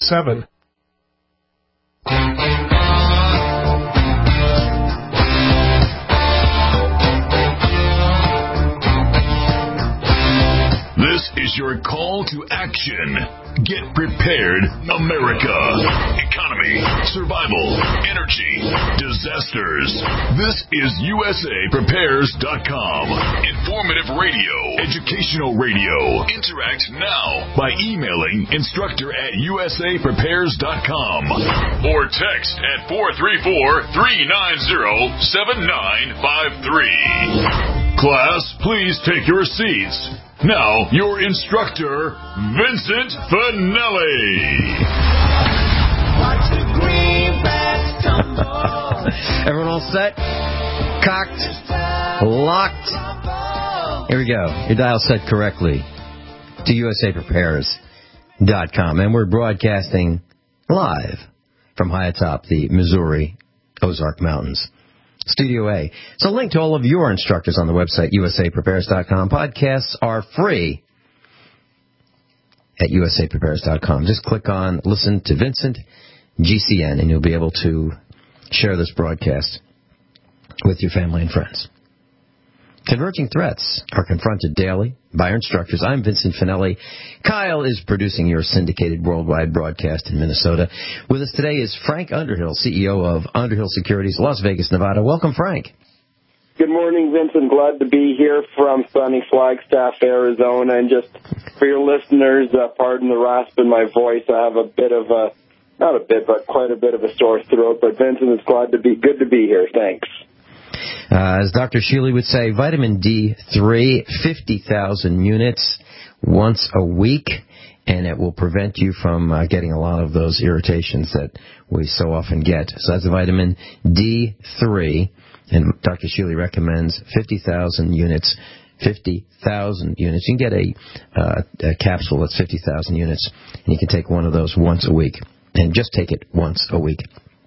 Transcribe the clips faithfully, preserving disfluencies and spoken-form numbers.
seven. This is your call to action. Get prepared, America. Economy, survival, energy, disasters. This is U S A Prepares dot com. Informative radio, educational radio. Interact now by emailing instructor at U S A Prepares dot com or text at four three four, three nine zero, seven nine five three. Class, please take your seats. Now, your instructor, Vincent Finelli. Everyone all set? Cocked? Locked? Here we go. Your dial set correctly to U S A Prepares dot com. And we're broadcasting live from high atop the Missouri Ozark Mountains. Studio A. So link to all of your instructors on the website, U S A Prepares dot com. Podcasts are free at U S A Prepares dot com. Just click on Listen to Vincent, G C N, and you'll be able to share this broadcast with your family and friends. Converging threats are confronted daily by our instructors. I'm Vincent Finelli. Kyle is producing your syndicated worldwide broadcast in Minnesota. With us today is Frank Underhill, C E O of Underhill Securities, Las Vegas, Nevada. Welcome, Frank. Good morning, Vincent. Glad to be here from sunny Flagstaff, Arizona. And just for your listeners, uh, pardon the rasp in my voice. I have a bit of a, not a bit, but quite a bit of a sore throat. But Vincent, it's glad to be, good to be here. Thanks. Uh, as Doctor Shealy would say, vitamin D three, fifty thousand units once a week, and it will prevent you from uh, getting a lot of those irritations that we so often get. So that's vitamin D three, and Doctor Shealy recommends fifty thousand units. fifty thousand units. You can get a, uh, a capsule that's fifty thousand units, and you can take one of those once a week, and just take it once a week.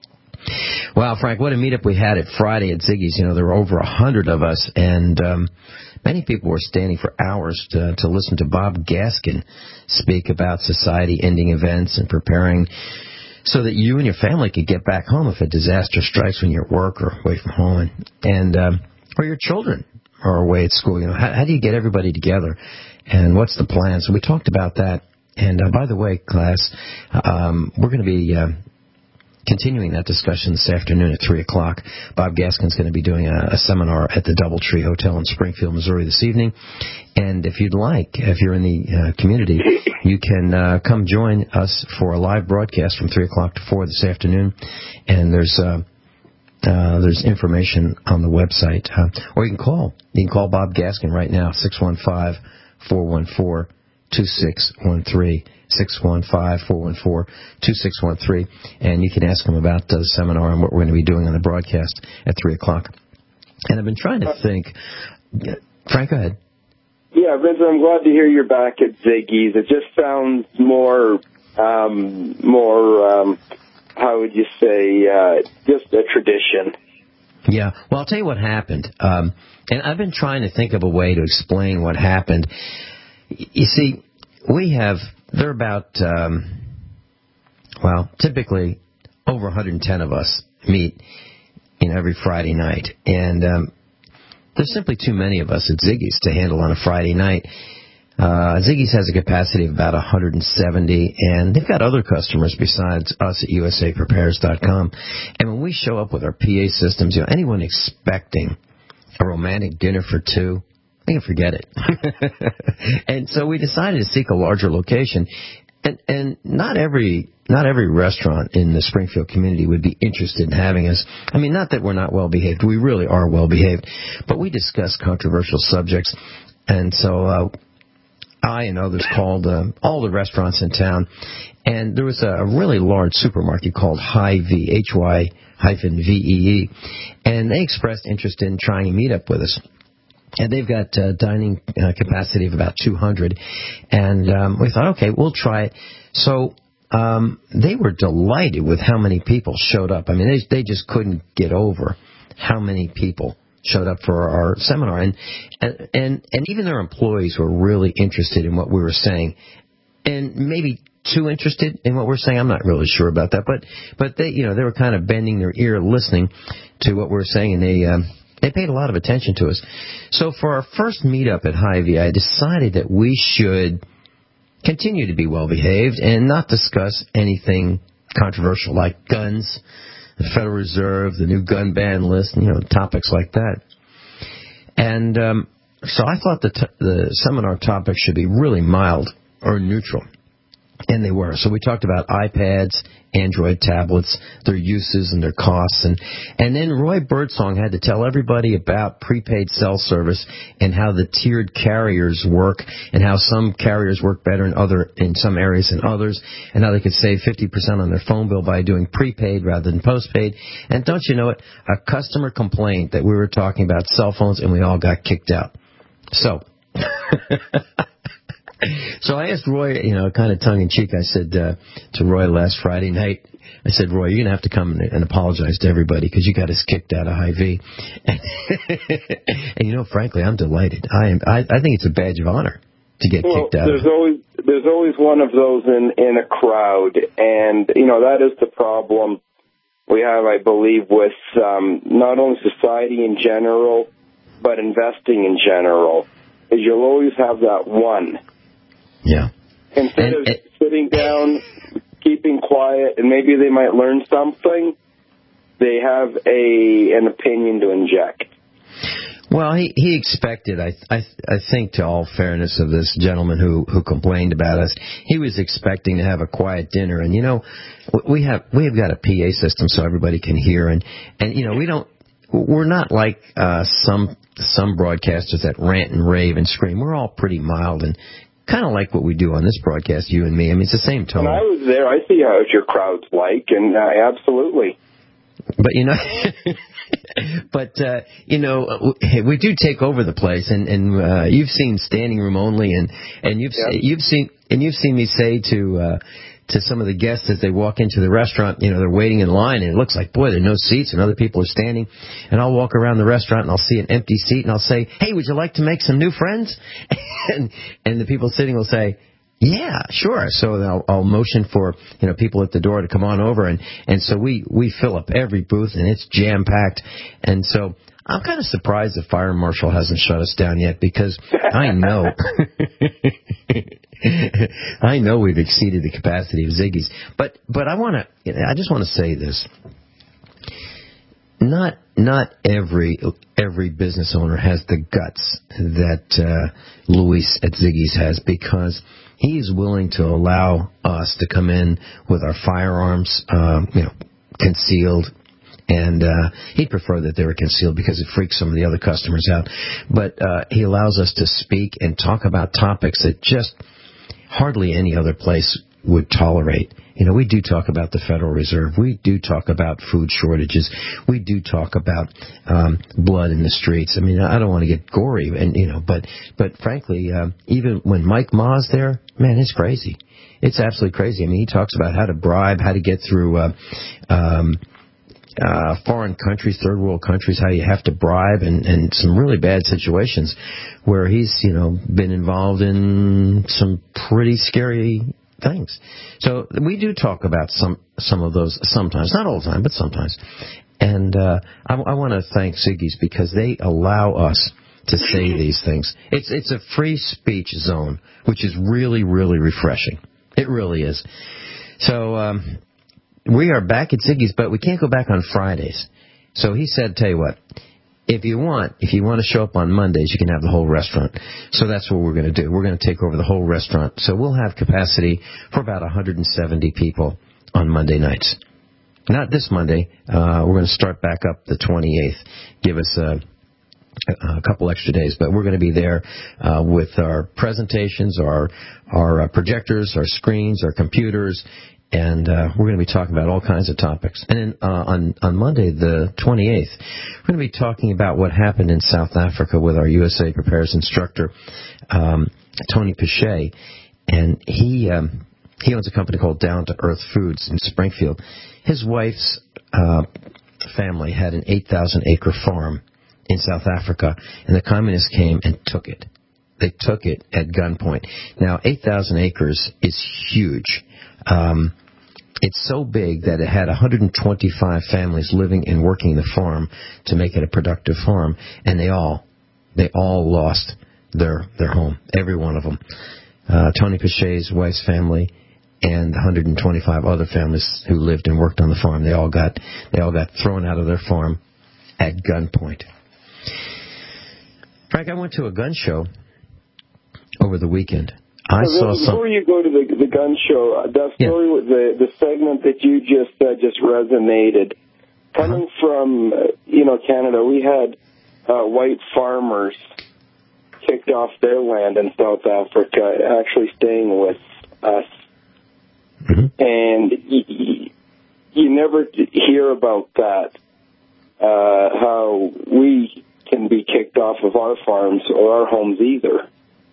Wow, Frank, what a meetup we had at Friday at Ziggy's. You know, there were over a hundred of us, and um, many people were standing for hours to, to listen to Bob Gaskin speak about society-ending events and preparing so that you and your family could get back home if a disaster strikes when you're at work or away from home, and, and um, or your children are away at school. You know, how, how do you get everybody together, and what's the plan? So we talked about that. And uh, by the way, class, um, we're going to be Uh, continuing that discussion this afternoon at three o'clock. Bob Gaskin's going to be doing a, a seminar at the Doubletree Hotel in Springfield, Missouri this evening. And if you'd like, if you're in the uh, community, you can uh, come join us for a live broadcast from three o'clock to four this afternoon. And there's uh, uh, there's information on the website. Uh, or you can call. You can call Bob Gaskin right now, six one five, four one four, two six one three. six one five, four one four, two six one three, and you can ask him about uh, the seminar and what we're going to be doing on the broadcast at three o'clock. And I've been trying to think. Frank, go ahead. Yeah, Vincent, I'm glad to hear you're back at Ziggy's. It just sounds more, um, more, um, how would you say, uh, just a tradition. Yeah, well, I'll tell you what happened. Um, and I've been trying to think of a way to explain what happened. You see, we have... There are about, um, well, typically over one hundred ten of us meet, you know, every Friday night. And um, there's simply too many of us at Ziggy's to handle on a Friday night. Uh, Ziggy's has a capacity of about one hundred seventy, and they've got other customers besides us at U S A Prepares dot com. And when we show up with our P A systems, you know, anyone expecting a romantic dinner for two, I can forget it. And so we decided to seek a larger location. And, and not every not every restaurant in the Springfield community would be interested in having us. I mean, not that we're not well-behaved. We really are well-behaved. But we discuss controversial subjects. And so uh, I and others called uh, all the restaurants in town. And there was a really large supermarket called Hy-Vee, H Y hyphen V E E. And they expressed interest in trying to meet up with us. And they've got uh, dining uh, capacity of about two hundred. And um, we thought, okay, we'll try it. So um, they were delighted with how many people showed up. I mean, they, they just couldn't get over how many people showed up for our seminar. And, and, and, and even their employees were really interested in what we were saying. And maybe too interested in what we're saying. I'm not really sure about that, but but they, you know, they were kind of bending their ear, listening to what we're saying, and they um, they paid a lot of attention to us. So for our first meetup at Hy-Vee, I decided that we should continue to be well behaved and not discuss anything controversial like guns, the Federal Reserve, the new gun ban list, you know, topics like that. And um, so I thought the, t- the seminar topics should be really mild or neutral. And they were. So we talked about iPads, Android tablets, their uses and their costs. And, and then Roy Birdsong had to tell everybody about prepaid cell service and how the tiered carriers work and how some carriers work better in other in some areas than others and how they could save fifty percent on their phone bill by doing prepaid rather than postpaid. And don't you know it, a customer complained that we were talking about cell phones and we all got kicked out. So... So I asked Roy, you know, kind of tongue-in-cheek, I said uh, to Roy last Friday night, I said, Roy, you're going to have to come and, and apologize to everybody because you got us kicked out of Hy-Vee. And, and, you know, frankly, I'm delighted. I am. I, I think it's a badge of honor to get well, kicked out. There's always, there's always one of those in, in a crowd, and, you know, that is the problem we have, I believe, with um, not only society in general, but investing in general, is you'll always have that one. Yeah. Instead and, of and, sitting down, keeping quiet, and maybe they might learn something, they have a an opinion to inject. Well, he, he expected, I, I I think, to all fairness of this gentleman who, who complained about us, he was expecting to have a quiet dinner. And, you know, we have we have got a P A system so everybody can hear. And, and you know, we don't, we're not like uh, some some broadcasters that rant and rave and scream. We're all pretty mild and kind of like what we do on this broadcast, you and me. I mean, it's the same tone. When I was there, I see how your crowd's like, and uh, absolutely. But, you know, but, uh, you know, we do take over the place, and, and uh, you've seen standing room only, and, and you've yeah. you've seen and you've seen me say to uh, to some of the guests as they walk into the restaurant, you know, they're waiting in line, and it looks like, boy, there are no seats, and other people are standing, and I'll walk around the restaurant, and I'll see an empty seat, and I'll say, hey, would you like to make some new friends? and and the people sitting will say, yeah, sure. So I'll, I'll motion for, you know, people at the door to come on over, and, and so we, we fill up every booth, and it's jam-packed. And so I'm kind of surprised the fire marshal hasn't shut us down yet, because I know I know we've exceeded the capacity of Ziggy's. But but I want to I just want to say this. Not not every every business owner has the guts that uh, Luis at Ziggy's has, because he's willing to allow us to come in with our firearms, um, you know, concealed. And uh, he'd prefer that they were concealed because it freaks some of the other customers out. But uh, he allows us to speak and talk about topics that just hardly any other place would tolerate. You know, we do talk about the Federal Reserve. We do talk about food shortages. We do talk about um, blood in the streets. I mean, I don't want to get gory, and you know, but but frankly, uh, even when Mike Ma's there, man, it's crazy. It's absolutely crazy. I mean, he talks about how to bribe, how to get through uh, um, uh, foreign countries, third world countries, how you have to bribe, and, and some really bad situations where he's, you know, been involved in some pretty scary things. So we do talk about some some of those sometimes, not all the time, but sometimes. And uh, I, I want to thank Ziggy's because they allow us to say these things. It's it's a free speech zone, which is really, really refreshing. It really is. So um, we are back at Ziggy's, but we can't go back on Fridays. So he said, tell you what, if you want, if you want to show up on Mondays, you can have the whole restaurant. So that's what we're going to do. We're going to take over the whole restaurant. So we'll have capacity for about one hundred seventy people on Monday nights. Not this Monday. Uh, we're going to start back up the twenty-eighth. Give us a, a couple extra days. But we're going to be there uh, with our presentations, our, our uh, projectors, our screens, our computers. And uh, we're going to be talking about all kinds of topics. And then uh, on, on Monday, the twenty-eighth, we're going to be talking about what happened in South Africa with our U S A Prepares instructor, um, Tony Pichet. And he um, he owns a company called Down to Earth Foods in Springfield. His wife's uh, family had an eight thousand acre farm in South Africa, and the communists came and took it. They took it at gunpoint. Now, eight thousand acres is huge. Um, it's so big that it had one hundred twenty-five families living and working the farm to make it a productive farm, and they all, they all lost their their home, every one of them. Uh, Tony Pichet's wife's family and one hundred twenty-five other families who lived and worked on the farm, they all got they all got thrown out of their farm at gunpoint. Frank, I went to a gun show over the weekend. I so saw before some... Before you go to the, the gun show, uh, that story, yeah. the the segment that you just said just resonated. Coming uh-huh. from, uh, you know, Canada, we had uh, white farmers kicked off their land in South Africa, actually staying with us. Mm-hmm. And you, you never hear about that, uh, how we can be kicked off of our farms or our homes either.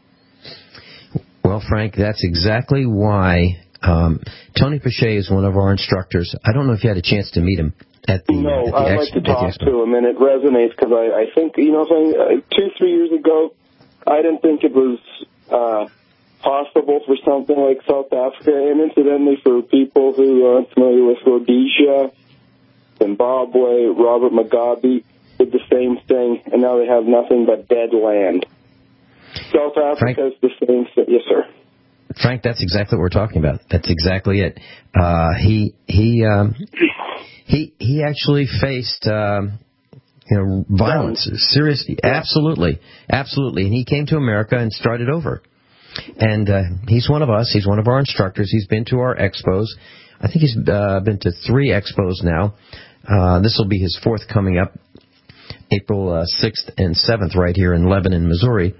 Well, Frank, that's exactly why um, Tony Pichet is one of our instructors. I don't know if you had a chance to meet him at the No, at the I'd ex- like to talk to him, and it resonates because I, I think, you know, uh, two, three years ago, I didn't think it was uh, possible for something like South Africa, and incidentally for people who aren't familiar with Rhodesia, Zimbabwe, Robert Mugabe did the same thing, and now they have nothing but dead land. South Africa is the same thing. Yes, sir. Frank, that's exactly what we're talking about. That's exactly it. Uh, he he um, he he actually faced um, you know violence, seriously, absolutely, absolutely, and he came to America and started over. And uh, he's one of us. He's one of our instructors. He's been to our expos. I think he's uh, been to three expos now. Uh, this will be his fourth coming up, April uh, sixth and seventh, right here in Lebanon, Missouri.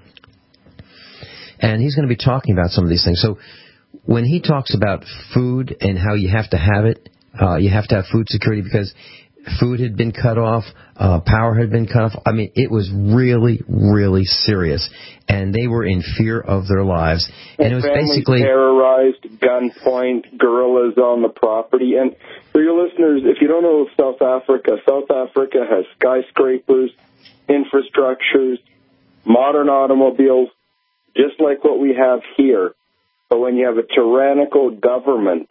And he's going to be talking about some of these things. So when he talks about food and how you have to have it, uh, you have to have food security because food had been cut off, uh, power had been cut off. I mean, it was really, really serious. And they were in fear of their lives. And, and it was basically terrorized, gunpoint, guerrillas on the property. And for your listeners, if you don't know South Africa, South Africa has skyscrapers, infrastructures, modern automobiles, just like what we have here. But when you have a tyrannical government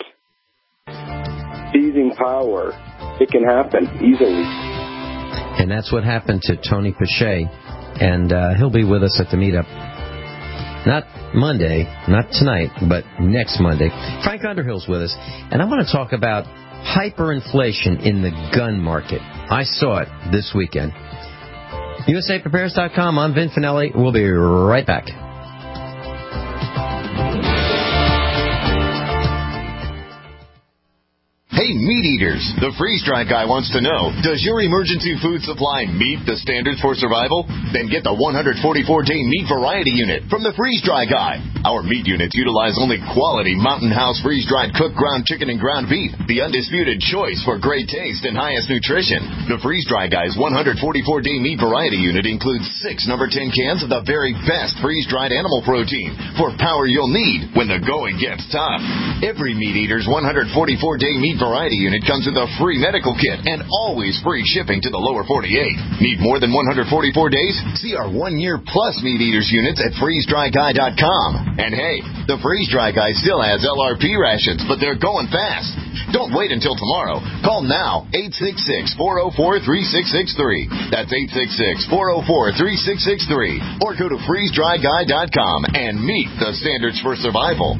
seizing power, it can happen easily. And that's what happened to Tony Pichet. And uh, he'll be with us at the meetup. Not Monday, not tonight, but next Monday. Frank Underhill's with us. And I want to talk about hyperinflation in the gun market. I saw it this weekend. U S A Prepares dot com. I'm Vin Finelli. We'll be right back. Hey, meat eaters, the freeze-dry guy wants to know, does your emergency food supply meet the standards for survival? Then get the one hundred forty-four day meat variety unit from the freeze-dry guy. Our meat units utilize only quality Mountain House freeze-dried cooked ground chicken and ground beef, the undisputed choice for great taste and highest nutrition. The freeze-dry guy's one hundred forty-four day meat variety unit includes six number ten cans of the very best freeze-dried animal protein for power you'll need when the going gets tough. Every meat eater's one hundred forty-four day meat variety unit comes with a free medical kit and always free shipping to the lower forty-eight. Need more than one hundred forty-four days? See our one-year plus meat eaters units at freeze dry guy dot com. And hey, the Freeze Dry Guy still has L R P rations, but they're going fast. Don't wait until tomorrow. Call now, eight six six, four oh four, three six six three. That's eight six six, four oh four, three six six three. Or go to freeze dry guy dot com and meet the standards for survival.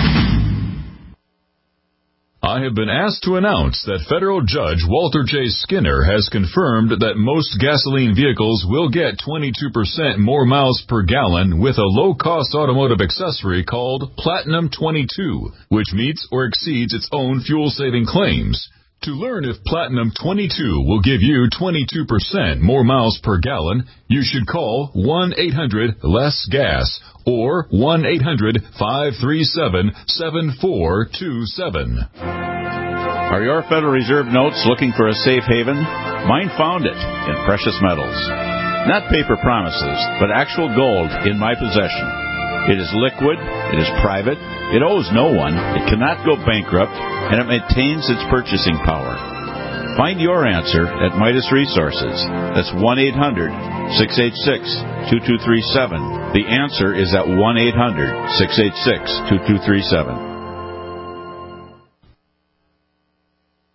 I have been asked to announce that Federal Judge Walter J. Skinner has confirmed that most gasoline vehicles will get twenty-two percent more miles per gallon with a low-cost automotive accessory called Platinum twenty-two, which meets or exceeds its own fuel-saving claims. To learn if Platinum twenty-two will give you twenty-two percent more miles per gallon, you should call one eight hundred less gas or one eight hundred, five three seven, seven four two seven. Are your Federal Reserve notes looking for a safe haven? Mine found it in precious metals. Not paper promises, but actual gold in my possession. It is liquid, it is private, it owes no one, it cannot go bankrupt, and it maintains its purchasing power. Find your answer at Midas Resources. That's one eight hundred, six eight six, two two three seven. The answer is at one eight hundred, six eight six, two two three seven.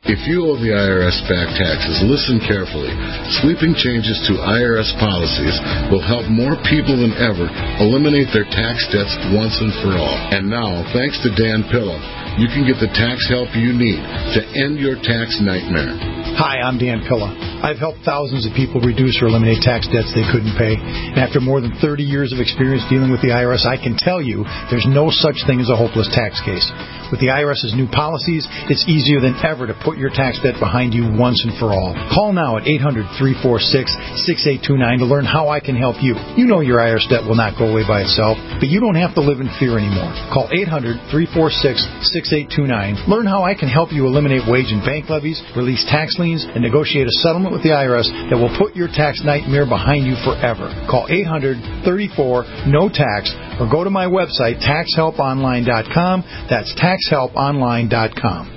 If you owe the I R S back taxes, listen carefully. Sweeping changes to I R S policies will help more people than ever eliminate their tax debts once and for all. And now, thanks to Dan Pilla, you can get the tax help you need to end your tax nightmare. Hi, I'm Dan Pilla. I've helped thousands of people reduce or eliminate tax debts they couldn't pay. And after more than thirty years of experience dealing with the I R S, I can tell you there's no such thing as a hopeless tax case. With the I R S's new policies, it's easier than ever to put your tax debt behind you once and for all. Call now at eight hundred, three four six, six eight two nine to learn how I can help you. You know your I R S debt will not go away by itself, but you don't have to live in fear anymore. Call eight hundred, three four six, six eight two nine. Learn how I can help you eliminate wage and bank levies, release tax liens, and negotiate a settlement with the I R S that will put your tax nightmare behind you forever. Call eight hundred, thirty-four, no tax or go to my website, tax help online dot com. That's tax help online dot com.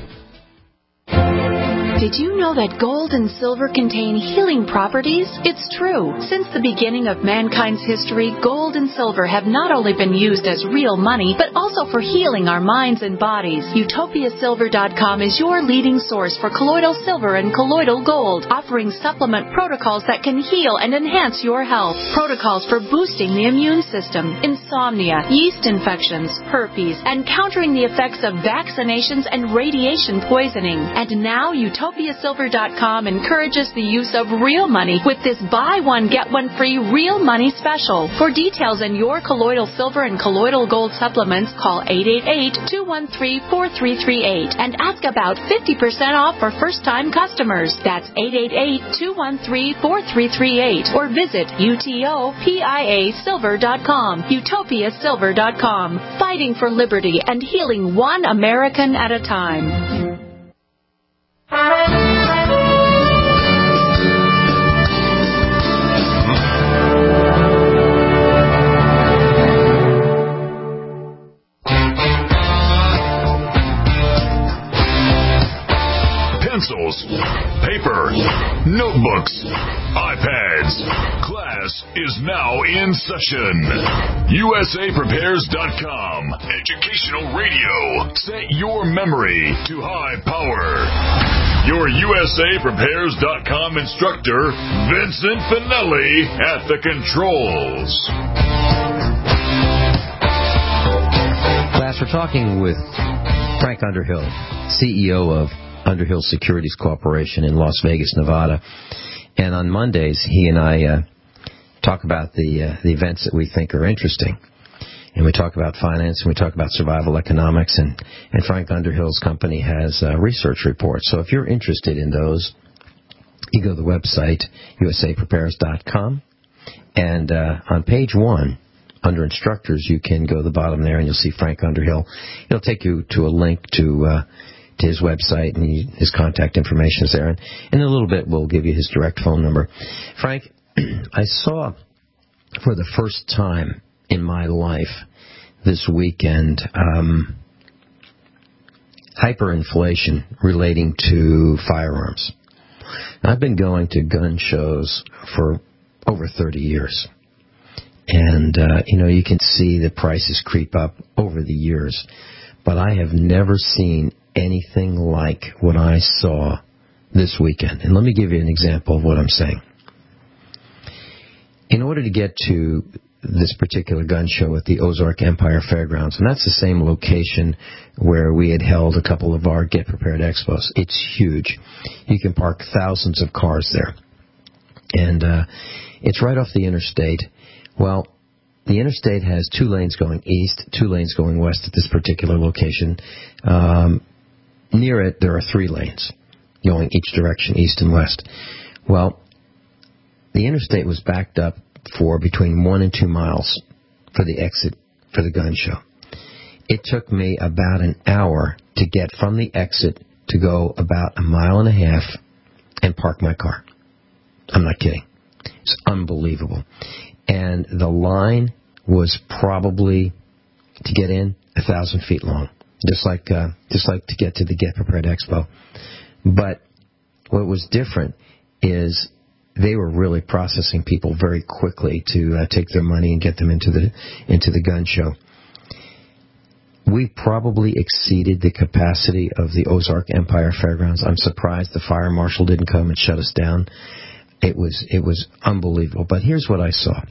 Did you know that gold and silver contain healing properties? It's true. Since the beginning of mankind's history, gold and silver have not only been used as real money, but also for healing our minds and bodies. Utopia Silver dot com is your leading source for colloidal silver and colloidal gold, offering supplement protocols that can heal and enhance your health. Protocols for boosting the immune system, insomnia, yeast infections, herpes, and countering the effects of vaccinations and radiation poisoning. And now Utopia Silver dot com encourages the use of real money with this buy one, get one free real money special. For details on your colloidal silver and colloidal gold supplements, call eight eight eight, two one three, four three three eight and ask about fifty percent off for first-time customers. That's eight eight eight, two one three, four three three eight or visit utopia silver dot com. Utopia Silver dot com. Fighting for liberty and healing one American at a time. Pencils, paper, notebooks, iPads. Class is now in session. U S A Prepares dot com. Educational radio. Set your memory to high power. Your U S A Prepares dot com instructor, Vincent Finelli, at the controls. Class, we're talking with Frank Underhill, C E O of Underhill Securities Corporation in Las Vegas, Nevada. And on Mondays, he and I uh, talk about the uh, the events that we think are interesting. And we talk about finance, and we talk about survival economics, and, and Frank Underhill's company has uh, research reports. So if you're interested in those, you go to the website, U S A Prepares dot com, and uh, on page one, under instructors, you can go to the bottom there, and you'll see Frank Underhill. It'll take you to a link to uh, to his website, and he, his contact information is there. And in a little bit, we'll give you his direct phone number. Frank, I saw for the first time in my life this weekend um, hyperinflation relating to firearms. I've been going to gun shows for over thirty years. And, uh, you know, you can see the prices creep up over the years. But I have never seen anything like what I saw this weekend. And let me give you an example of what I'm saying. In order to get to this particular gun show at the Ozark Empire Fairgrounds, and that's the same location where we had held a couple of our Get Prepared Expos. It's huge. You can park thousands of cars there. And uh, it's right off the interstate. Well, the interstate has two lanes going east, two lanes going west at this particular location. Um, near it, there are three lanes going each direction, east and west. Well, the interstate was backed up for between one and two miles for the exit for the gun show. It took me about an hour to get from the exit to go about a mile and a half and park my car. I'm not kidding. It's unbelievable. And the line was probably, to get in, a thousand feet long, just like uh, just like to get to the Get Prepared Expo. But what was different is they were really processing people very quickly to uh, take their money and get them into the into the gun show. we probably exceeded the capacity of the Ozark Empire Fairgrounds. I'm surprised the fire marshal didn't come and shut us down. It was it was unbelievable. But here's what I saw.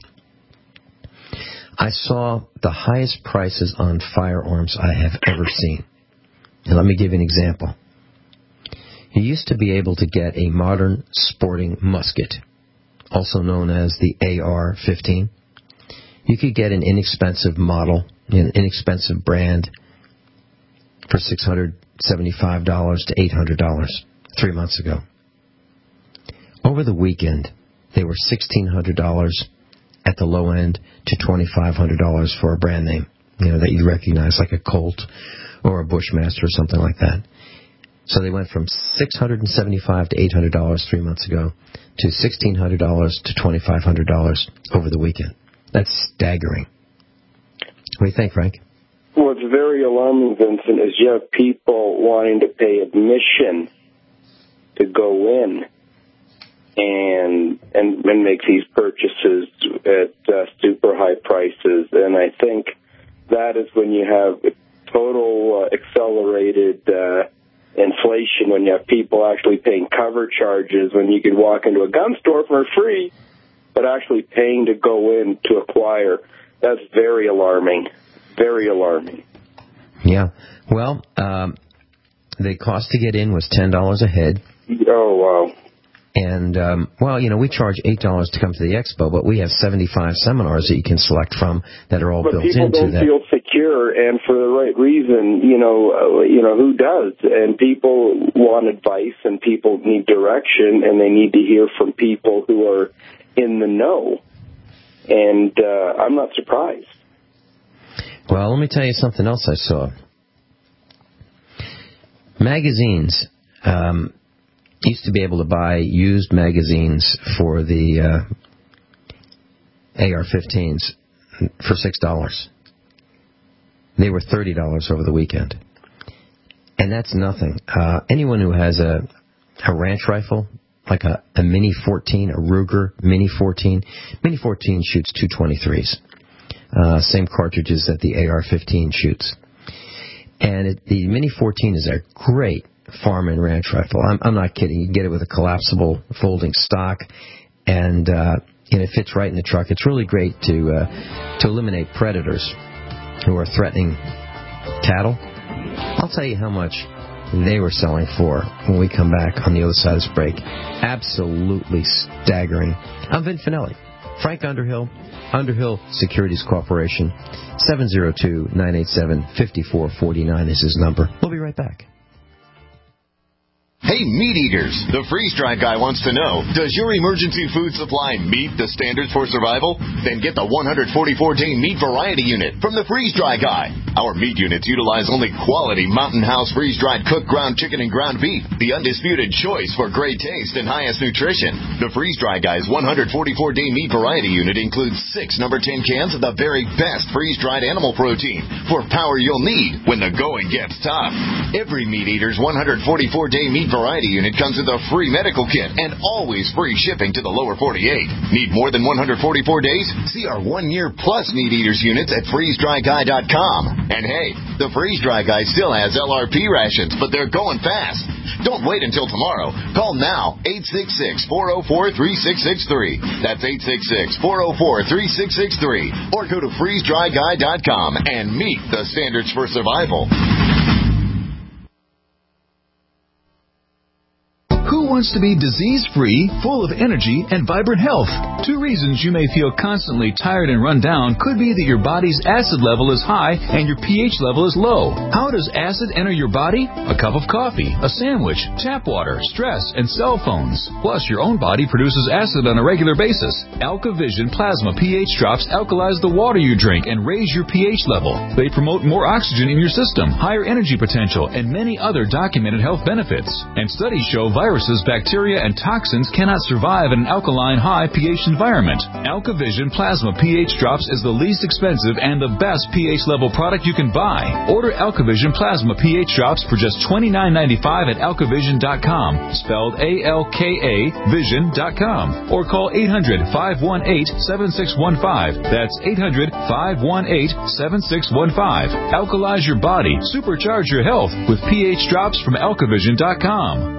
I saw the highest prices on firearms I have ever seen. And let me give you an example. You used to be able to get a modern sporting musket, also known as the A R fifteen. You could get an inexpensive model, an inexpensive brand for six hundred seventy-five dollars to eight hundred dollars three months ago. Over the weekend, they were sixteen hundred dollars at the low end to twenty-five hundred dollars for a brand name, you know, that you recognize, like a Colt or a Bushmaster or something like that. So they went from six hundred seventy-five dollars to eight hundred dollars three months ago to sixteen hundred dollars to twenty-five hundred dollars over the weekend. That's staggering. What do you think, Frank? What's very alarming, Vincent, is you have people wanting to pay admission to go in and and, and make these purchases at uh, super high prices. And I think that is when you have total uh, accelerated uh, inflation, when you have people actually paying cover charges, when you can walk into a gun store for free, but actually paying to go in to acquire. That's very alarming. Very alarming. Yeah. Well, um, the cost to get in was ten dollars a head. Oh, wow. And, um, well, you know, we charge eight dollars to come to the expo, but we have seventy-five seminars that you can select from that are all but built into that. But people don't feel secure, and for the right reason, you know, uh, you know, who does? And people want advice, and people need direction, and they need to hear from people who are in the know. And uh, I'm not surprised. Well, let me tell you something else I saw. Magazines. Um, used to be able to buy used magazines for the uh, A R fifteens for six dollars. They were thirty dollars over the weekend. And that's nothing. Uh, anyone who has a, a ranch rifle, like a, a Mini fourteen, a Ruger Mini fourteen, Mini fourteen shoots two twenty-threes. Uh, same cartridges that the A R fifteen shoots. And it, the Mini fourteen is a great farm and ranch rifle. I'm, I'm not kidding. You can get it with a collapsible folding stock, and, uh, and it fits right in the truck. It's really great to uh, to eliminate predators who are threatening cattle. I'll tell you how much they were selling for when we come back on the other side of this break. Absolutely staggering. I'm Vin Finelli. Frank Underhill, Underhill Securities Corporation. seven oh two, nine eight seven, five four four nine is his number. We'll be right back. Hey, meat eaters, the freeze-dried guy wants to know, does your emergency food supply meet the standards for survival? Then get the one hundred forty-four day meat variety unit from the freeze-dry guy. Our meat units utilize only quality Mountain House freeze-dried cooked ground chicken and ground beef, the undisputed choice for great taste and highest nutrition. The freeze-dry guy's one hundred forty-four day meat variety unit includes six number ten cans of the very best freeze-dried animal protein for power you'll need when the going gets tough. Every meat eater's one hundred forty-four day meat variety unit comes with a free medical kit and always free shipping to the lower forty-eight. Need more than one hundred forty-four days? See our one-year plus meat eaters units at freeze dry guy dot com. And hey, the Freeze Dry Guy still has L R P rations, but they're going fast. Don't wait until tomorrow. Call now, eight six six, four oh four, three six six three. That's eight six six, four oh four, three six six three. Or go to freeze dry guy dot com and meet the standards for survival. Who wants to be disease-free, full of energy, and vibrant health? Two reasons you may feel constantly tired and run down could be that your body's acid level is high and your pH level is low. How does acid enter your body? A cup of coffee, a sandwich, tap water, stress, and cell phones. Plus, your own body produces acid on a regular basis. AlkaVision Plasma pH drops alkalize the water you drink and raise your pH level. They promote more oxygen in your system, higher energy potential, and many other documented health benefits. And studies show viruses viruses, bacteria, and toxins cannot survive in an alkaline high pH environment. AlkaVision Plasma pH Drops is the least expensive and the best pH level product you can buy. Order AlkaVision Plasma pH Drops for just twenty-nine ninety-five at alkavision dot com, spelled A L K A vision dot com, or call eight hundred, five one eight, seven six one five. That's eight hundred, five one eight, seven six one five. Alkalize your body, supercharge your health with pH Drops from alkavision dot com.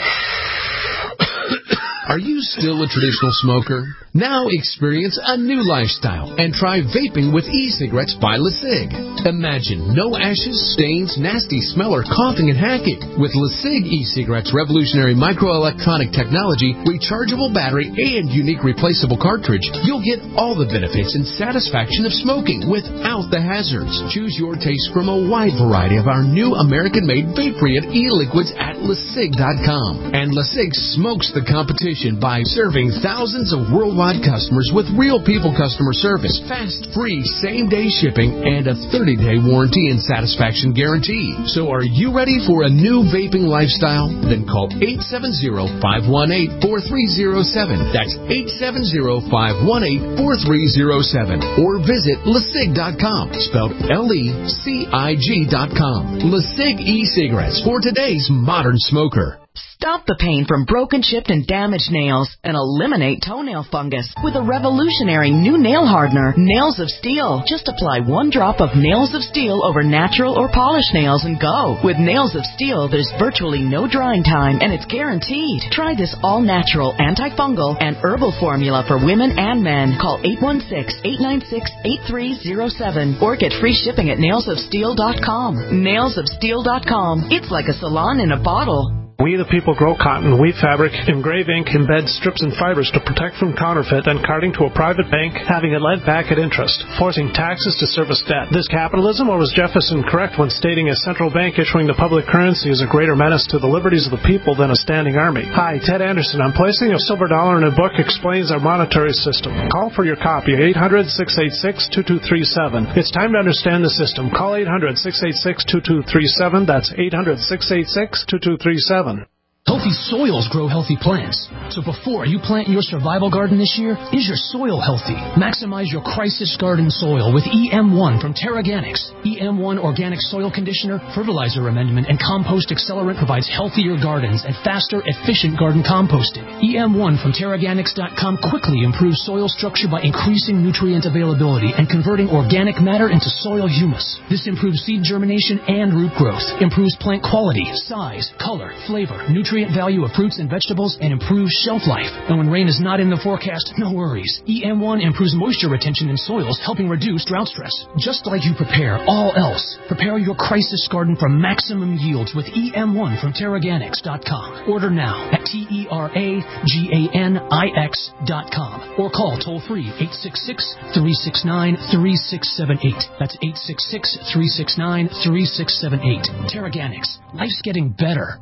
Are you still a traditional smoker? Now experience a new lifestyle and try vaping with e-cigarettes by LeSig. Imagine no ashes, stains, nasty smell, or coughing and hacking. With LeSig e-cigarettes' revolutionary microelectronic technology, rechargeable battery, and unique replaceable cartridge, you'll get all the benefits and satisfaction of smoking without the hazards. Choose your taste from a wide variety of our new American-made vape-free e-liquids at LeSig dot com. And LeSig smokes the competition by serving thousands of worldwide customers with real people customer service, fast, free, same-day shipping, and a thirty-day warranty and satisfaction guarantee. So are you ready for a new vaping lifestyle? Then call eight seven zero, five one eight, four three zero seven. That's eight seven zero, five one eight, four three zero seven. Or visit LeSig dot com, spelled L E C I G dot com. LeSig e-cigarettes for today's modern smoker. Stop the pain from broken, chipped, and damaged nails and eliminate toenail fungus with a revolutionary new nail hardener, Nails of Steel. Just apply one drop of Nails of Steel over natural or polished nails and go. With Nails of Steel, there's virtually no drying time, and it's guaranteed. Try this all-natural, antifungal, and herbal formula for women and men. Call eight one six, eight nine six, eight three zero seven or get free shipping at nails of steel dot com. nails of steel dot com. It's like a salon in a bottle. We the people grow cotton, weave fabric, engrave ink, embed strips and fibers to protect from counterfeit and carting to a private bank, having it lent back at interest, forcing taxes to service debt. This capitalism, or was Jefferson correct when stating a central bank issuing the public currency is a greater menace to the liberties of the people than a standing army? Hi, Ted Anderson. I'm placing a silver dollar in a book explains our monetary system. Call for your copy at eight hundred, six eight six, two two three seven. It's time to understand the system. Call eight hundred, six eight six, two two three seven. That's eight hundred, six eight six, two two three seven. Healthy soils grow healthy plants. So before you plant your survival garden this year, is your soil healthy? Maximize your crisis garden soil with E M one from TerraGanix. E M one Organic Soil Conditioner, Fertilizer Amendment, and Compost Accelerant provides healthier gardens and faster, efficient garden composting. E M one from TerraGanix dot com quickly improves soil structure by increasing nutrient availability and converting organic matter into soil humus. This improves seed germination and root growth, improves plant quality, size, color, flavor, nutrient value of fruits and vegetables, and improves shelf life. And when rain is not in the forecast, no worries. E M one improves moisture retention in soils, helping reduce drought stress. Just like you prepare all else, prepare your crisis garden for maximum yields with E M one from TerraGanix dot com. Order now at T E R A G A N I X dot com or call toll-free eight six six, three six nine, three six seven eight. That's eight six six, three six nine, three six seven eight. TerraGanix. Life's getting better.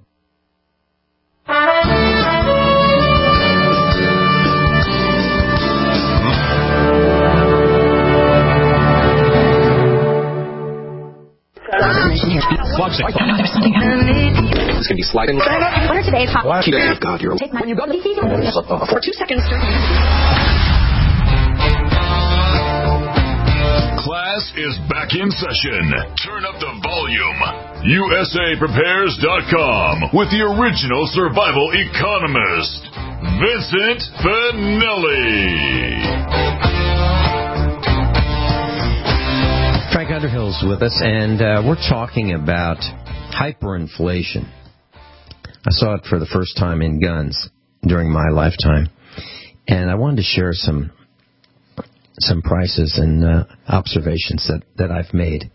It's going to be sliding. What are today's hot? Watch it. God, you're. Take when you go to the for two seconds. Class is back in session. Turn up the volume. U S A Prepares dot com with the original survival economist, Vincent Finelli. Frank Underhill's with us, and uh, we're talking about hyperinflation. I saw it for the first time in guns during my lifetime, and I wanted to share some some prices and uh, observations that, that I've made.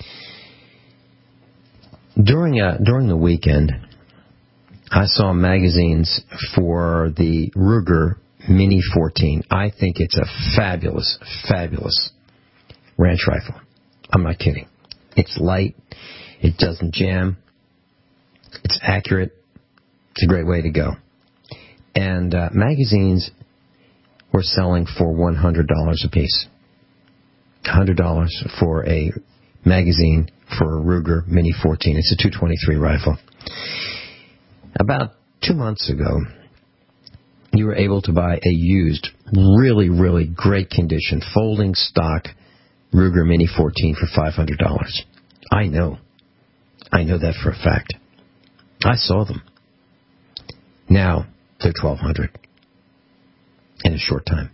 During a, during the weekend, I saw magazines for the Ruger Mini fourteen. I think it's a fabulous, fabulous ranch rifle. I'm not kidding. It's light. It doesn't jam. It's accurate. It's a great way to go. And uh, magazines were selling for one hundred dollars a piece. one hundred dollars for a magazine for a Ruger Mini fourteen. It's a two twenty-three rifle. About two months ago, you were able to buy a used, really, really great condition, folding stock Ruger Mini fourteen for five hundred dollars. I know. I know that for a fact. I saw them. Now they're twelve hundred dollars in a short time.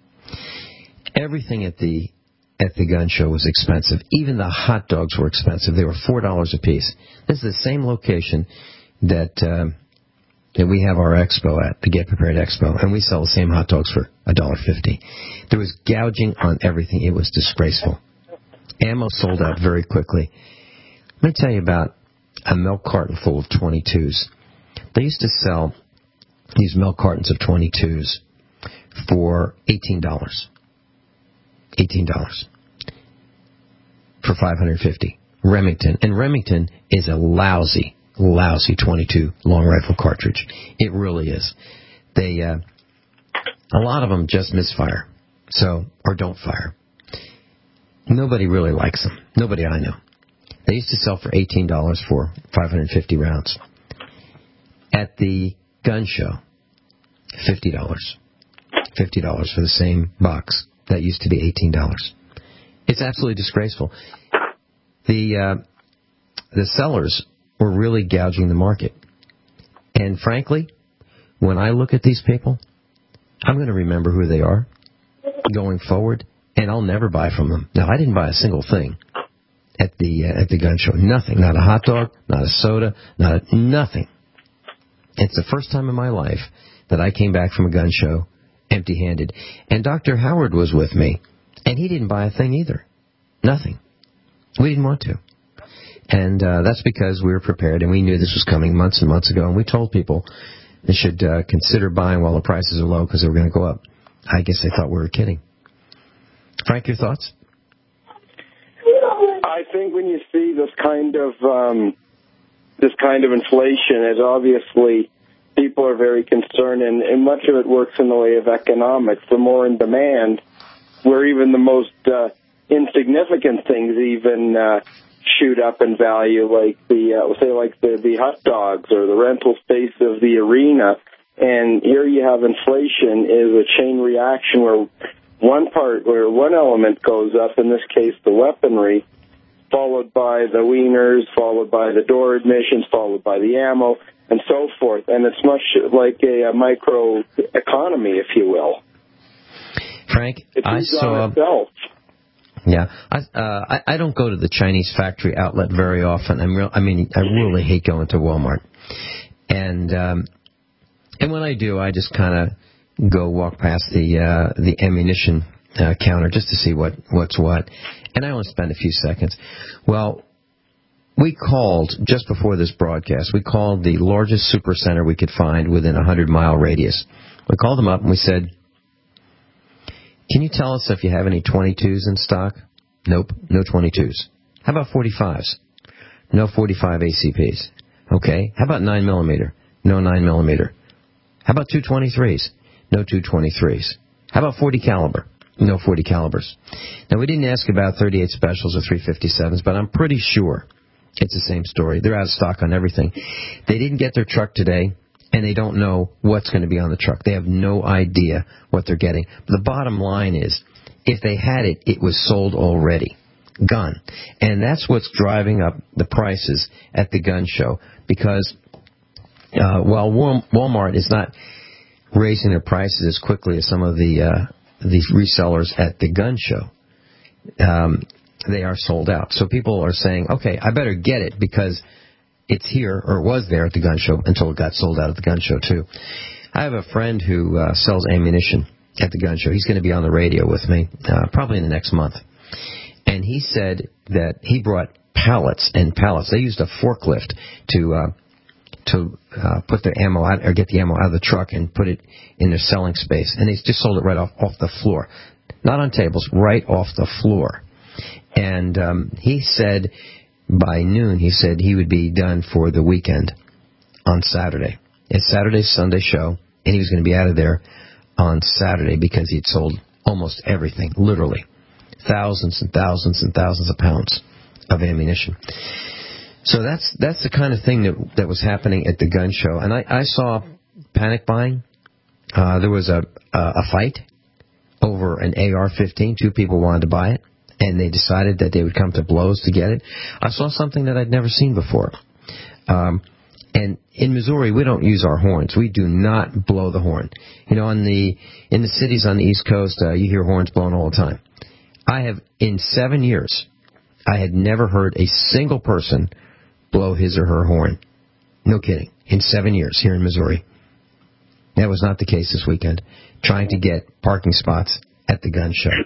Everything at the at the gun show was expensive. Even the hot dogs were expensive. They were four dollars a piece. This is the same location that uh, that we have our expo at, the Get Prepared Expo, and we sell the same hot dogs for one dollar fifty. There was gouging on everything. It was disgraceful. Ammo sold out very quickly. Let me tell you about a milk carton full of twenty-twos. They used to sell these milk cartons of twenty-twos for eighteen dollars. eighteen dollars for five hundred fifty. Remington. And Remington is a lousy, lousy twenty-two long rifle cartridge. It really is. They, uh, a lot of them just misfire. So, or don't fire. Nobody really likes them. Nobody I know. They used to sell for eighteen dollars for five hundred fifty rounds. At the gun show, fifty dollars. fifty dollars for the same box. That used to be eighteen dollars. It's absolutely disgraceful. The uh, the sellers were really gouging the market. And frankly, when I look at these people, I'm going to remember who they are going forward, and I'll never buy from them. Now, I didn't buy a single thing at the uh, at the gun show. Nothing. Not a hot dog, not a soda, not a, nothing. It's the first time in my life that I came back from a gun show empty-handed. And Doctor Howard was with me, and he didn't buy a thing either. Nothing. We didn't want to. And uh, that's because we were prepared, and we knew this was coming months and months ago, and we told people they should uh, consider buying while the prices are low because they were going to go up. I guess they thought we were kidding. Frank, your thoughts? I think when you see this kind of um, this kind of inflation, it obviously people are very concerned, and, and much of it works in the way of economics. The more in demand, where even the most uh, insignificant things even uh, shoot up in value, like the uh, say like the, the hot dogs or the rental space of the arena. And here you have inflation is a chain reaction where one part, where one element goes up, in this case the weaponry, followed by the wieners, followed by the door admissions, followed by the ammo, and so forth. And it's much like a, a micro economy, if you will. Frank, it I saw. Itself. Yeah, I, uh, I I don't go to the Chinese factory outlet very often. I'm real. I mean, I really hate going to Walmart, and um, and when I do, I just kind of go walk past the uh, the ammunition uh, counter just to see what what's what, and I only spend a few seconds. Well, we called just before this broadcast. We called the largest super center we could find within a hundred mile radius. We called them up and we said, "Can you tell us if you have any twenty-twos in stock?" Nope, no twenty-twos. How about forty-fives? No forty-five A C Ps. Okay. How about nine millimeter? No nine millimeter. How about two twenty-threes? No two twenty-threes. How about forty caliber? No forty calibers. Now, we didn't ask about thirty-eight specials or three fifty-sevens, but I'm pretty sure it's the same story. They're out of stock on everything. They didn't get their truck today, and they don't know what's going to be on the truck. They have no idea what they're getting. The bottom line is, if they had it, it was sold already. Gone. And that's what's driving up the prices at the gun show, because uh, while Walmart is not raising their prices as quickly as some of the uh, these resellers at the gun show, um, they are sold out. So people are saying, okay, I better get it because it's here, or it was there at the gun show until it got sold out at the gun show too. I have a friend who uh, sells ammunition at the gun show. He's going to be on the radio with me uh, probably in the next month. And he said that he brought pallets and pallets. They used a forklift to uh, to uh, put their ammo out, or get the ammo out of the truck and put it in their selling space. And they just sold it right off, off the floor. Not on tables, right off the floor. And um, he said by noon, he said he would be done for the weekend on Saturday. It's Saturday's Sunday show, and he was going to be out of there on Saturday because he'd sold almost everything, literally. Thousands and thousands and thousands of pounds of ammunition. So that's that's the kind of thing that that was happening at the gun show. And I, I saw panic buying. Uh, there was a, a a fight over an A R fifteen. Two people wanted to buy it, and they decided that they would come to blows to get it. I saw something that I'd never seen before. Um, and in Missouri, we don't use our horns. We do not blow the horn. You know, in the in the cities on the East Coast, uh, you hear horns blown all the time. I have, in seven years, I had never heard a single person blow his or her horn. No kidding. In seven years here in Missouri. That was not the case this weekend. Trying to get parking spots at the gun show.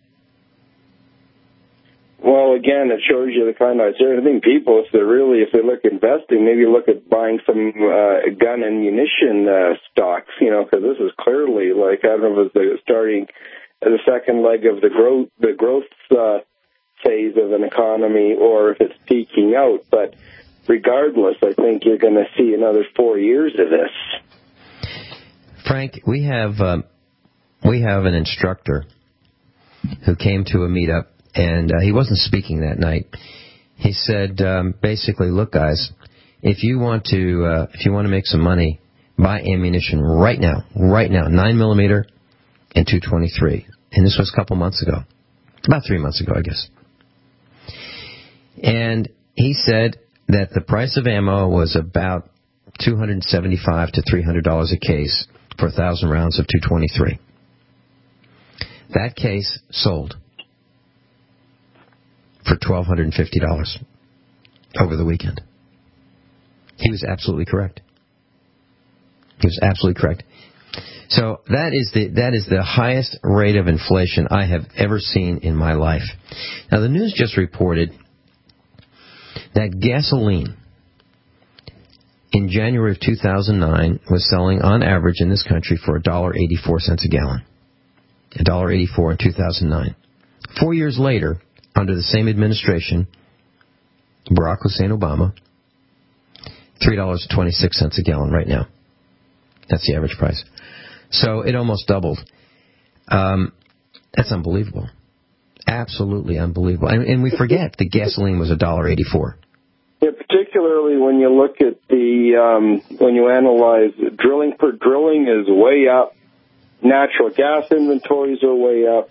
Well, again, it shows you the kind of, I think people, if they're really, if they look investing, maybe look at buying some uh, gun and munition uh, stocks, you know, because this is clearly like, I don't know if it's starting the second leg of the growth, the growth uh, phase of an economy, or if it's peaking out. But regardless, I think you're going to see another four years of this. Frank, we have um, we have an instructor who came to a meetup, and uh, he wasn't speaking that night. He said, um, basically, look, guys, if you want to uh, if you want to make some money, buy ammunition right now, right now, nine millimeter and two twenty-three. And this was a couple months ago, about three months ago, I guess. And he said that the price of ammo was about two hundred seventy-five to three hundred dollars a case for a thousand rounds of two twenty-three. That case sold for twelve fifty dollars over the weekend. He was absolutely correct. He was absolutely correct. So that is the that is the highest rate of inflation I have ever seen in my life. Now, the news just reported that gasoline in January of two thousand nine was selling on average in this country for one dollar and eighty-four cents a gallon. one dollar and eighty-four cents in two thousand nine. Four years later, under the same administration, Barack Hussein Obama, three dollars and twenty-six cents a gallon right now. That's the average price. So it almost doubled. Um, that's unbelievable. Absolutely unbelievable. And, and we forget that gasoline was one dollar and eighty-four cents. Yeah, particularly when you look at the, um, when you analyze drilling per drilling is way up. Natural gas inventories are way up.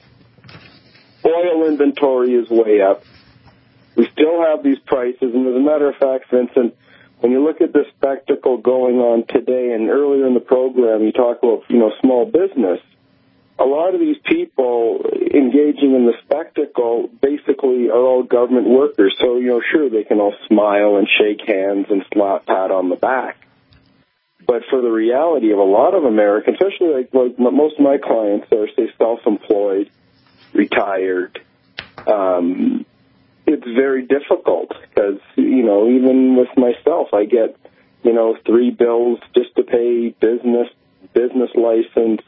Oil inventory is way up. We still have these prices, and as a matter of fact, Vincent, when you look at the spectacle going on today, and earlier in the program you talk about, you know, small business, a lot of these people engaging in the spectacle basically are all government workers. So, you know, sure, they can all smile and shake hands and slap pat on the back. But for the reality of a lot of Americans, especially like, like most of my clients are, say, self-employed, retired, um, it's very difficult because, you know, even with myself, I get, you know, three bills just to pay business, business license,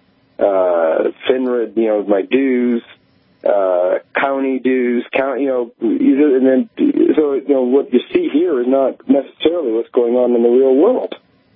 uh, FINRA, you know, my dues, uh, county dues, county, you know, and then, so, you know, what you see here is not necessarily what's going on in the real world.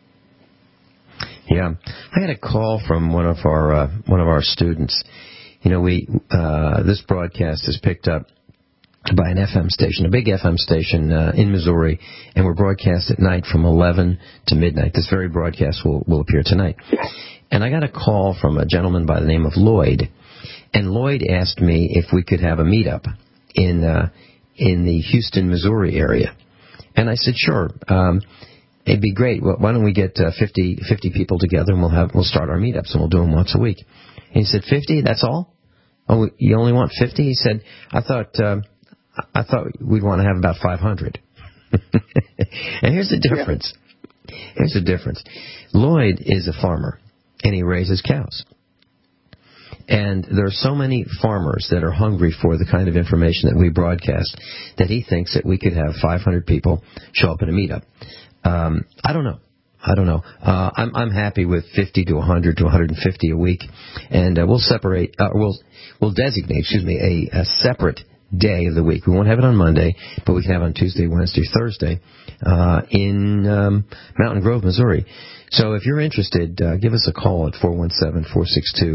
Yeah. I had a call from one of our, uh, one of our students. You know, we, uh, this broadcast is picked up by an F M station, a big F M station uh, in Missouri, and we're broadcast at night from eleven to midnight. This very broadcast will, will appear tonight. And I got a call from a gentleman by the name of Lloyd, and Lloyd asked me if we could have a meetup in uh, in the Houston, Missouri area. And I said, sure, um, it'd be great. Well, why don't we get uh, fifty, fifty people together, and we'll have we'll start our meetups, and we'll do them once a week. And he said, fifty, that's all? Oh, you only want fifty? He said, I thought... Uh, I thought we'd want to have about five hundred. And here's the difference. Yeah. Here's the difference. Lloyd is a farmer, and he raises cows. And there are so many farmers that are hungry for the kind of information that we broadcast that he thinks that we could have five hundred people show up at a meetup. Um, I don't know. I don't know. Uh, I'm, I'm happy with fifty to one hundred to one hundred fifty a week, and uh, we'll separate. Uh, we'll we'll designate. Excuse me, a, a separate day of the week. We won't have it on Monday, but we can have it on Tuesday, Wednesday, Thursday uh, in um, Mountain Grove, Missouri. So if you're interested, uh, give us a call at four one seven, four six two,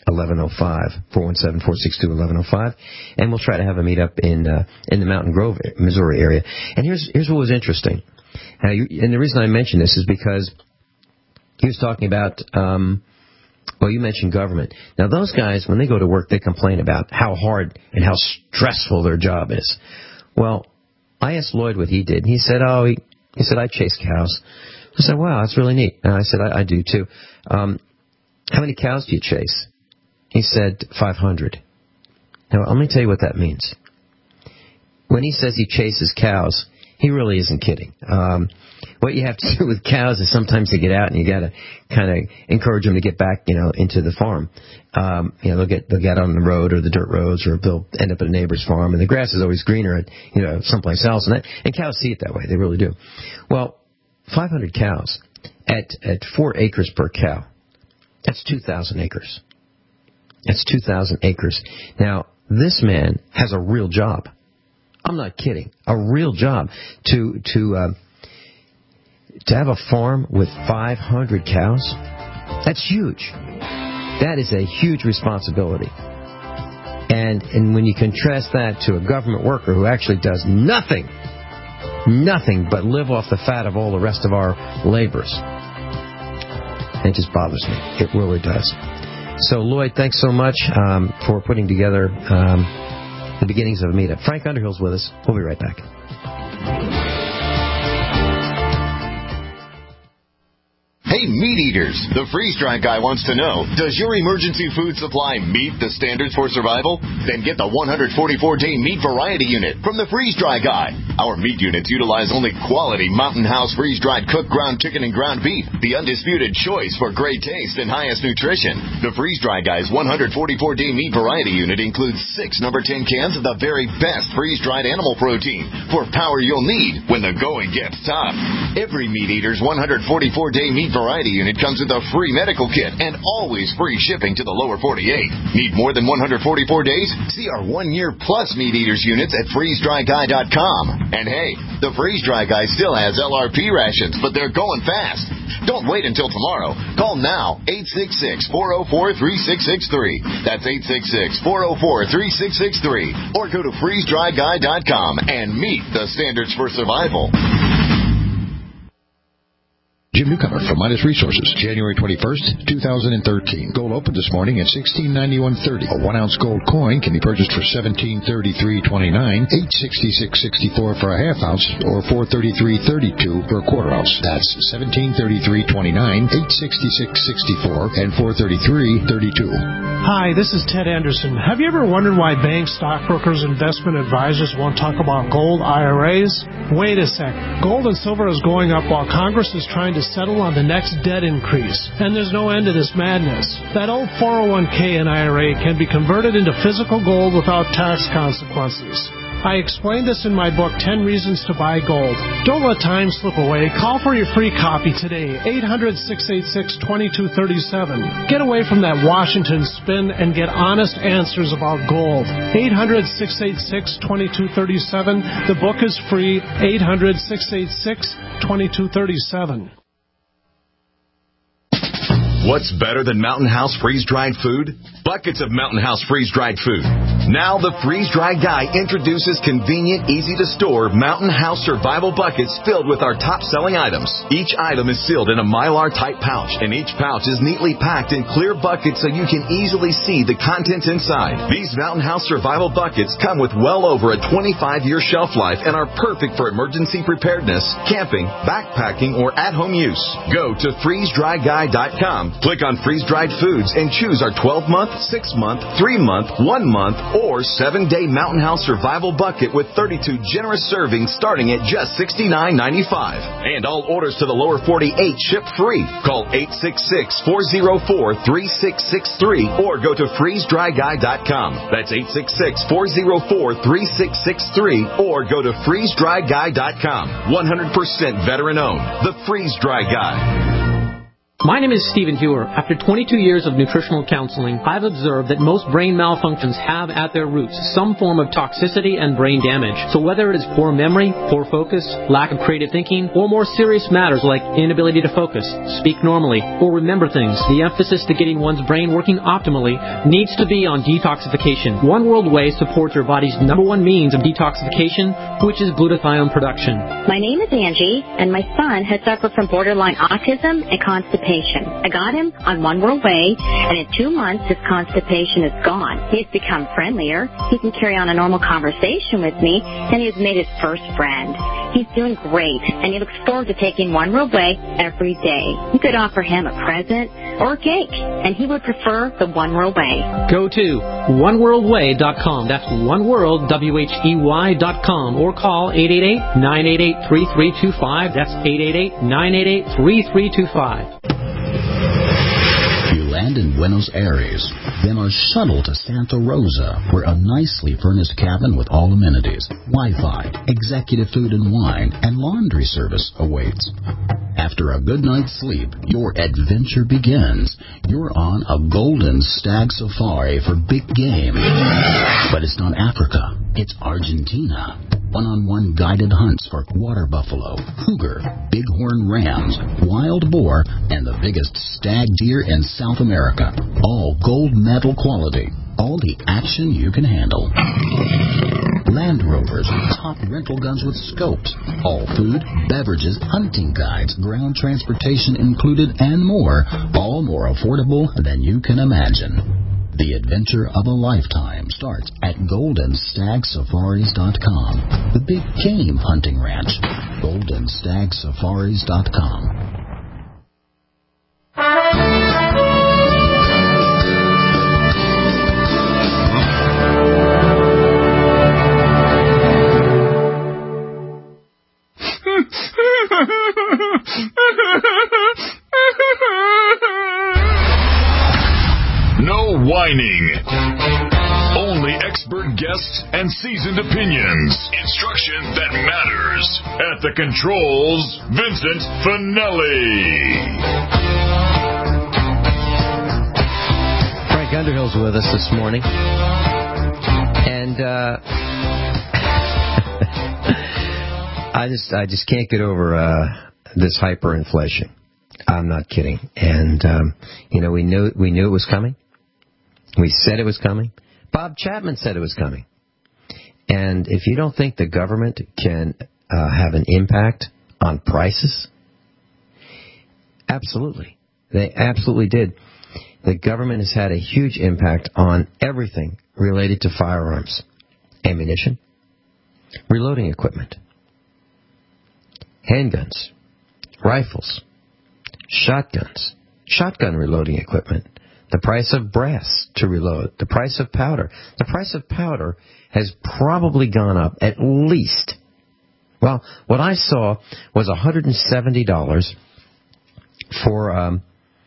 eleven oh five, four one seven, four six two, eleven oh five, and we'll try to have a meetup in uh, in the Mountain Grove, Missouri area. And here's here's what was interesting. Now, you, and the reason I mention this is because he was talking about, um, well, you mentioned government. Now, those guys, when they go to work, they complain about how hard and how stressful their job is. Well, I asked Lloyd what he did. He said, oh, he, he said, I chase cows. I said, wow, that's really neat. And I said, I, I do, too. Um, how many cows do you chase? He said, five hundred. Now, let me tell you what that means. When he says he chases cows, he really isn't kidding. Um, what you have to do with cows is sometimes they get out and you got to kind of encourage them to get back, you know, into the farm. Um, you know, they'll get they'll get on the road or the dirt roads, or they'll end up at a neighbor's farm, and the grass is always greener at, you know, someplace else. And that, and cows see it that way. They really do. Well, five hundred cows at at four acres per cow. That's two thousand acres. That's two thousand acres. Now, this man has a real job. I'm not kidding. A real job to to uh, to have a farm with five hundred cows. That's huge. That is a huge responsibility. And and when you contrast that to a government worker who actually does nothing, nothing but live off the fat of all the rest of our laborers, it just bothers me. It really does. So, Lloyd, thanks so much um, for putting together um, the beginnings of a meetup. Frank Underhill's with us. We'll be right back. Hey, meat eaters, the freeze-dried guy wants to know, does your emergency food supply meet the standards for survival? Then get the one hundred forty-four day meat variety unit from the freeze-dry guy. Our meat units utilize only quality Mountain House freeze-dried cooked ground chicken and ground beef, the undisputed choice for great taste and highest nutrition. The freeze-dry guy's one hundred forty-four day meat variety unit includes six number ten cans of the very best freeze-dried animal protein for power you'll need when the going gets tough. Every meat eater's one hundred forty-four day meat variety unit comes with a free medical kit and always free shipping to the lower forty-eight. Need more than one hundred forty-four days? See our one-year plus meat eaters units at freeze dry guy dot com. And hey, the Freeze-Dry Guy still has L R P rations, but they're going fast. Don't wait until tomorrow. Call now, eight six six, four oh four, three six six three. That's eight six six, four oh four, three six six three. Or go to freeze dry guy dot com and meet the standards for survival. Jim Newcomer from Midas Resources, January twenty-first, two thousand thirteen. Gold opened this morning at sixteen ninety-one thirty. A one-ounce gold coin can be purchased for seventeen thirty-three twenty-nine, eight sixty-six sixty-four for a half ounce, or four thirty-three thirty-two for a quarter ounce. That's seventeen thirty-three twenty-nine, eight sixty-six sixty-four, and four thirty-three thirty-two. Hi, this is Ted Anderson. Have you ever wondered why banks, stockbrokers, investment advisors won't talk about gold I R As? Wait a sec. Gold and silver is going up while Congress is trying to settle on the next debt increase. And there's no end to this madness. That old four oh one k and I R A can be converted into physical gold without tax consequences. I explained this in my book, ten Reasons to Buy Gold. Don't let time slip away. Call for your free copy today, eight hundred, six eight six, two two three seven. Get away from that Washington spin and get honest answers about gold. eight hundred, six eight six, two two three seven. The book is free, eight hundred, six eight six, two two three seven. What's better than Mountain House freeze-dried food? Buckets of Mountain House freeze-dried food. Now the freeze-dried guy introduces convenient, easy-to-store Mountain House survival buckets filled with our top-selling items. Each item is sealed in a Mylar-type pouch, and each pouch is neatly packed in clear buckets so you can easily see the contents inside. These Mountain House survival buckets come with well over a twenty-five year shelf life and are perfect for emergency preparedness, camping, backpacking, or at-home use. Go to freeze dry guy dot com. Click on freeze-dried foods and choose our twelve month, six month, three month, one month, or seven day Mountain House Survival Bucket with thirty-two generous servings starting at just sixty-nine ninety-five. And all orders to the lower forty-eight ship free. Call eight six six, four oh four, three six six three or go to freeze dry guy dot com. That's eight six six, four oh four, three six six three or go to freeze dry guy dot com. one hundred percent veteran owned. The Freeze Dry Guy. My name is Stephen Hewer. After twenty-two years of nutritional counseling, I've observed that most brain malfunctions have at their roots some form of toxicity and brain damage. So whether it is poor memory, poor focus, lack of creative thinking, or more serious matters like inability to focus, speak normally, or remember things, the emphasis to getting one's brain working optimally needs to be on detoxification. One World Whey supports your body's number one means of detoxification, which is glutathione production. My name is Angie, and my son has suffered from borderline autism and constipation. I got him on One World Whey, and in two months his constipation is gone. He's become friendlier, he can carry on a normal conversation with me, and he has made his first friend. He's doing great, and he looks forward to taking One World Whey every day. You could offer him a present or a cake, and he would prefer the One World Whey. Go to one world way dot com. That's one world, W H E Y dot com, or call eight eight eight, nine eight eight, three three two five. That's eight eight eight, nine eight eight, three three two five. You land in Buenos Aires, then are shuttled to Santa Rosa, where a nicely furnished cabin with all amenities, Wi-Fi, executive food and wine, and laundry service awaits. After a good night's sleep, your adventure begins. You're on a golden stag safari for big game. But it's not Africa, it's Argentina. One-on-one guided hunts for water buffalo, cougar, bighorn rams, wild boar, and the biggest stag deer in South America. All gold medal quality. All the action you can handle. Land Rovers, top rental guns with scopes. All food, beverages, hunting guides, ground transportation included, and more. All more affordable than you can imagine. The adventure of a lifetime starts at golden stag safaris dot com. The big game hunting ranch. golden stag safaris dot com. No whining. Only expert guests and seasoned opinions. Instruction that matters. At the controls, Vincent Finelli. Frank Underhill's with us this morning. And uh, I just I just can't get over uh, this hyperinflation. I'm not kidding. And um, you know, we knew we knew it was coming. We said it was coming. Bob Chapman said it was coming. And if you don't think the government can uh, have an impact on prices, absolutely. They absolutely did. The government has had a huge impact on everything related to firearms, ammunition, reloading equipment, handguns, rifles, shotguns, shotgun reloading equipment, the price of brass to reload, the price of powder. The price of powder has probably gone up at least, well, what I saw was one hundred seventy dollars for um,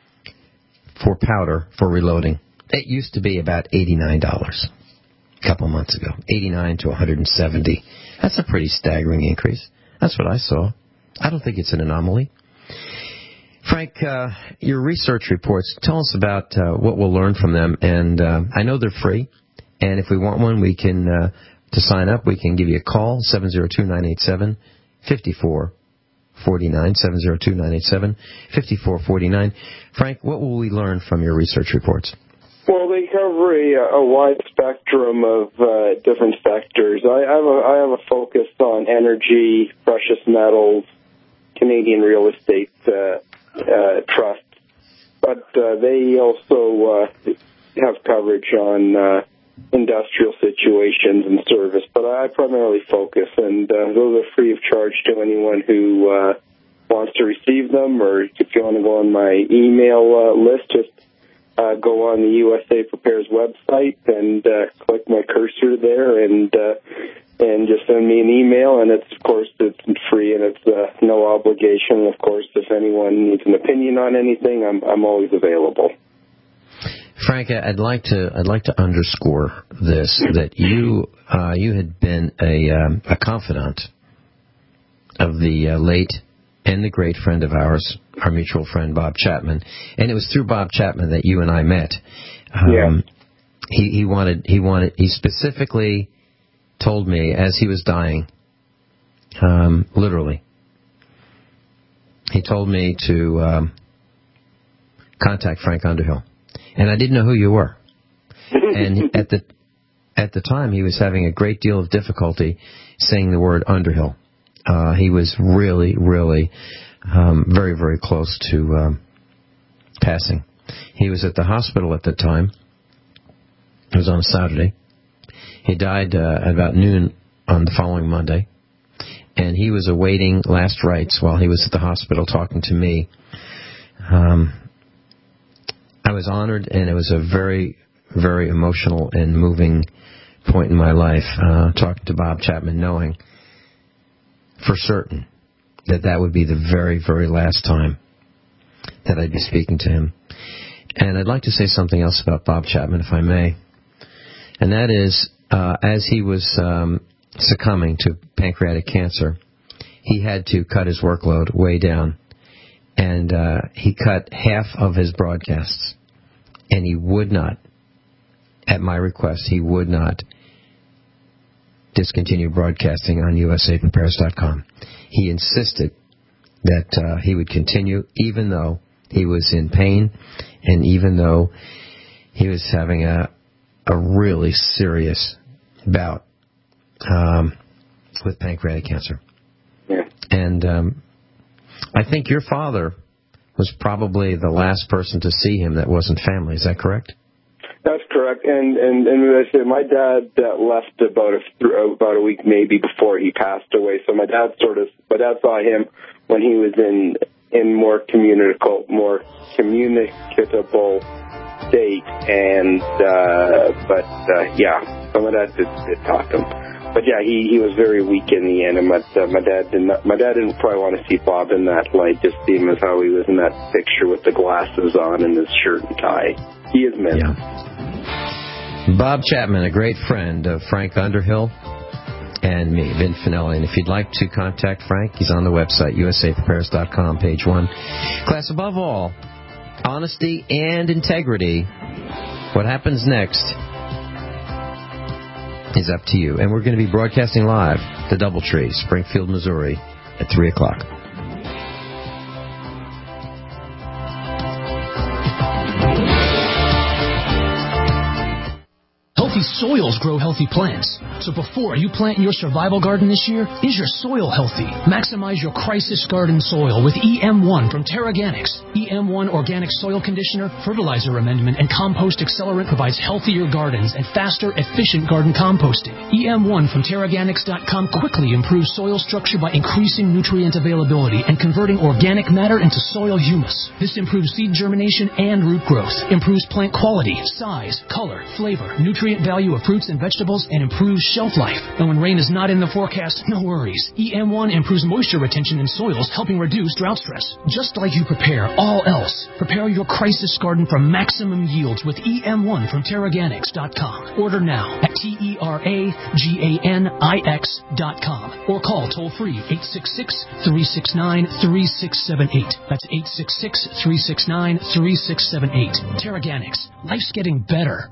for powder for reloading. It used to be about eighty-nine dollars a couple months ago, eighty-nine to one hundred seventy. That's a pretty staggering increase. That's what I saw. I don't think it's an anomaly. Frank, uh, your research reports, tell us about uh, what we'll learn from them. And uh, I know they're free. And if we want one, we can, uh, to sign up, we can give you a call, seven oh two, nine eight seven, five four four nine, seven oh two, nine eight seven, five four four nine. Frank, what will we learn from your research reports? Well, they cover a, a wide spectrum of uh, different sectors. I, I, have a, I have a focus on energy, precious metals, Canadian real estate uh, uh, trust, but uh, they also uh, have coverage on uh, industrial situations and service. But I primarily focus, and uh, those are free of charge to anyone who uh, wants to receive them, or if you want to go on my email uh, list, just uh, go on the U S A Prepares website and uh, click my cursor there, and uh, and just send me an email, and it's, of course, it's free, and it's uh, no obligation. Of course, if anyone needs an opinion on anything, I'm I'm always available. Frank, I'd like to I'd like to underscore this, that you uh, you had been a um, a confidant of the uh, late and the great friend of ours, our mutual friend Bob Chapman, and it was through Bob Chapman that you and I met. Um, yeah. He, he wanted. He wanted. He specifically told me as he was dying, um, literally. He told me to um, contact Frank Underhill, and I didn't know who you were. And at the at the time, he was having a great deal of difficulty saying the word Underhill. Uh, he was really, really um, very, very close to um, passing. He was at the hospital at the time. It was on a Saturday. He died uh, at about noon on the following Monday. And he was awaiting last rites while he was at the hospital talking to me. Um, I was honored, and it was a very, very emotional and moving point in my life, uh, talking to Bob Chapman, knowing for certain that that would be the very, very last time that I'd be speaking to him. And I'd like to say something else about Bob Chapman, if I may. And that is, uh, as he was um, succumbing to pancreatic cancer, he had to cut his workload way down. And uh, he cut half of his broadcasts. And he would not, at my request, he would not discontinue broadcasting on U S A Prepares dot com. He insisted that uh, he would continue, even though he was in pain and even though he was having a a really serious bout um, with pancreatic cancer. Yeah. And um, I think your father was probably the last person to see him that wasn't family. Is that correct? That's correct. And and and as I said, my dad uh, left about a about a week maybe before he passed away. So my dad sort of my dad saw him when he was in in more communicable more communicable state. And uh, but uh, yeah, so my dad did, did talk to him. But yeah, he, he was very weak in the end, and my, uh, my dad didn't. My dad didn't probably want to see Bob in that light, just see him as how he was in that picture with the glasses on and his shirt and tie. He is missed. Yeah. Bob Chapman, a great friend of Frank Underhill and me, Vin Finelli. And if you'd like to contact Frank, he's on the website, U S A Prepares dot com, page one. Class, above all, honesty and integrity. What happens next is up to you. And we're going to be broadcasting live to Doubletree, Springfield, Missouri, at three o'clock. Healthy soils grow healthy plants. So before you plant your survival garden this year, is your soil healthy? Maximize your crisis garden soil with E M one from Terraganics. E M one Organic Soil Conditioner, Fertilizer Amendment, and Compost Accelerant provides healthier gardens and faster, efficient garden composting. E M one from Terraganics dot com quickly improves soil structure by increasing nutrient availability and converting organic matter into soil humus. This improves seed germination and root growth, improves plant quality, size, color, flavor, nutrient value of fruits and vegetables, and improves shelf life. And when rain is not in the forecast, no worries. E M one improves moisture retention in soils, helping reduce drought stress. Just like you prepare all else, prepare your crisis garden for maximum yields with E M one from Terraganics dot com. Order now at T E R A G A N I X dot com or call toll-free eight six six, three six nine, three six seven eight. That's eight six six, three six nine, three six seven eight. Terraganics. Life's getting better.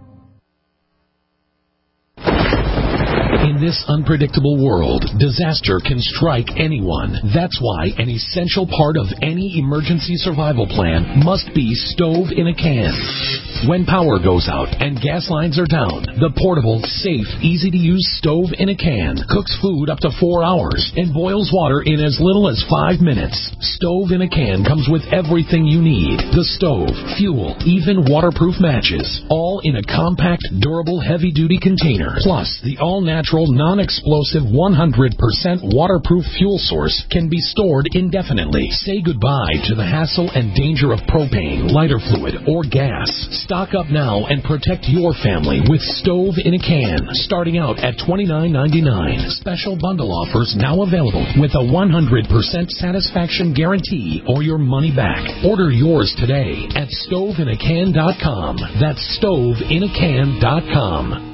In this unpredictable world, disaster can strike anyone. That's why an essential part of any emergency survival plan must be stove in a can. When power goes out and gas lines are down, the portable, safe, easy-to-use stove in a can cooks food up to four hours and boils water in as little as five minutes. Stove in a can comes with everything you need. The stove, fuel, even waterproof matches, all in a compact, durable, heavy-duty container. Plus, the all-natural, non-explosive, one hundred percent waterproof fuel source can be stored indefinitely. Say goodbye to the hassle and danger of propane, lighter fluid, or gas. Stock up now and protect your family with Stove in a Can, starting out at twenty-nine ninety-nine. Special bundle offers now available with a one hundred percent satisfaction guarantee or your money back. Order yours today at stove in a can dot com. That's stove in a can dot com.